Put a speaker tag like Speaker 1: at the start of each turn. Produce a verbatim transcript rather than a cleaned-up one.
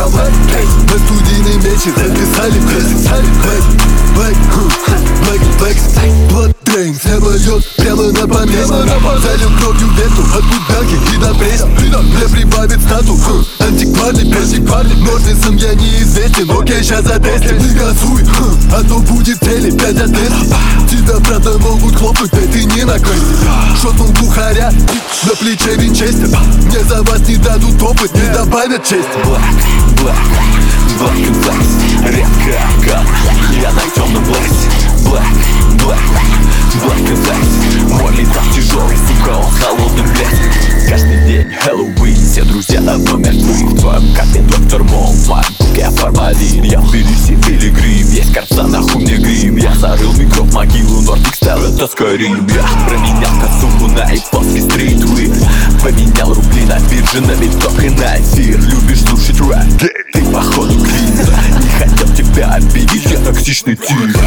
Speaker 1: я black, на студийный вечер записали Black, black, black, black, blood train, самолет прямо на помест. Залил кровью ветку от бутылки и до пресс. Мне прибавит статус антикварный персик. Ножницам я неизвестен, окей, щас затестим. Не газуй, а то будет цели пять от десяти. Тебя, правда, могут хлопнуть, да ты не на кости. Шотнул бухаря, на плече винчестер. Мне за вас не дадут опыт, не добавят честь.
Speaker 2: Black, black, black and black, редко как я на темном блэсе. Black, black, black and black, мой металл тяжелый, сука, он холодным блеск. Каждый день Хэллоуин, все друзья давно мертвы. В твоем капе доктор Мол, в моем буке формалин. Я в Тбилиси пилигрим, есть карта, нахуй мне грим. Я зарыл микро в могилу, Нордик стал, это Скайрим. Я променял косуху на японский стритвир. Поменял рубли на бирже, на биток и на эфир. Любишь слушать рэп? Ты походу клиза. Не хотел тебя обидеть, я токсичный тип.